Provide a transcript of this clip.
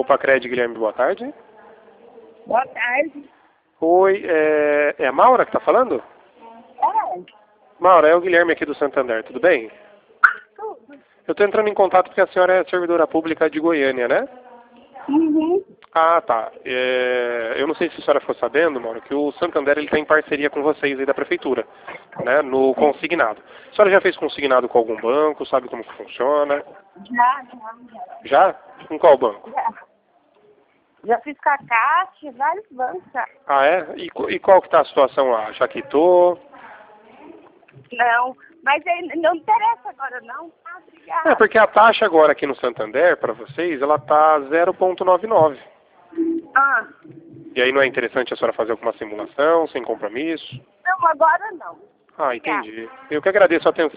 Pacred, Guilherme, boa tarde. Boa tarde. Oi, é a Maura que tá falando? É, Maura, é o Guilherme aqui do Santander, tudo bem? tudo. Eu tô entrando em contato porque a senhora é servidora pública de Goiânia, né? Uhum. Ah, tá. Eu não sei se a senhora ficou sabendo, Maura, que o Santander ele tá em parceria com vocês aí da prefeitura, né? No consignado. A senhora já fez consignado com algum banco? Sabe como que funciona? Já. Já? Com qual banco? Já fiz com a Caixa, vários bancos. Já. Ah, é? E qual que tá a situação lá? Já quitou? Não, mas aí não interessa agora não. Ah, obrigada. É, porque a taxa agora aqui no Santander, para vocês, ela tá 0,99. Ah, E aí não é interessante a senhora fazer alguma simulação, sem compromisso? não, agora não. Ah, Obrigada. entendi. Eu que agradeço a atenção.